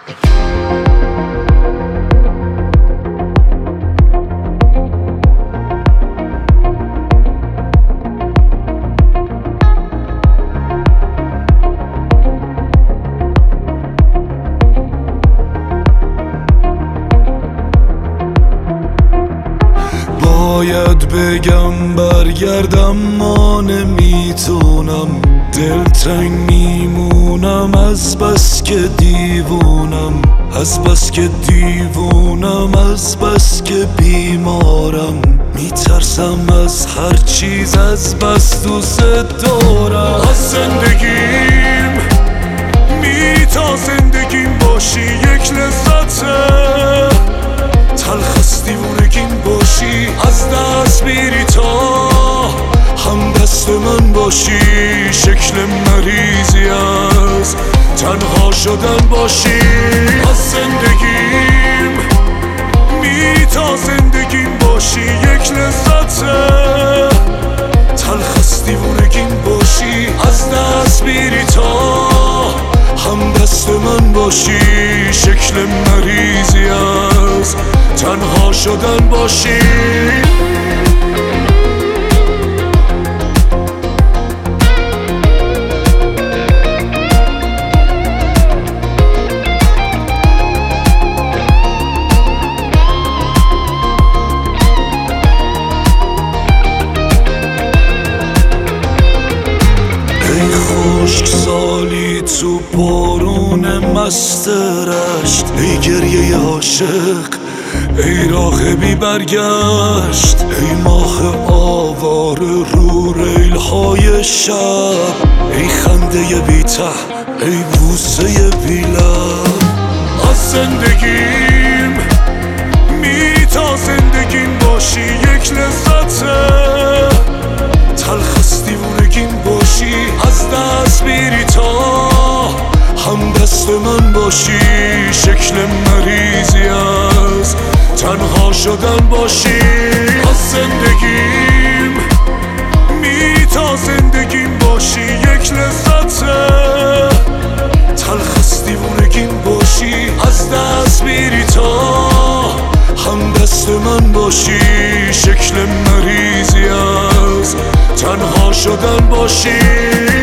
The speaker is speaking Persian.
باید بگم برگردم ما نمیتونم، دلتنگ میمونم از بس که دیوونم، از بس که دیوونم، از بس که بیمارم، میترسم از هر چیز، از بس دوست دارم. از زندگیم تا زندگیم باشی یک لذته، تلخ دیوونگیم باشی، از دست بیری تا هم دست من باشی، شکل مریضی از تنها شدن باشی. از زندگیم تا زندگیم باشی یک لذته، تلخ دیوونگیم باشی، از دست بیری تا هم دست من باشی، شکل مریضی از تنها شدن باشی. ای خشک سالی تو بارون مست رشت، ای گریه عاشق، ای راه بی برگشت، ای ماه آوار رو ریل های شب، ای خنده بی ته، ای بوسه بی لب. از زندگیم تا زندگیم باشی یک لذته، تلخ دیوونگیم باشی، از دست بیری تا هم دست من باشی، شکل مریضی از تنها شدن باشی. از زندگیم تا زندگیم باشی یک لذته، تلخ دیوونگیم باشی، از دست بیری تا هم دست من باشی، شکل مریضی از تنها شدن باشی.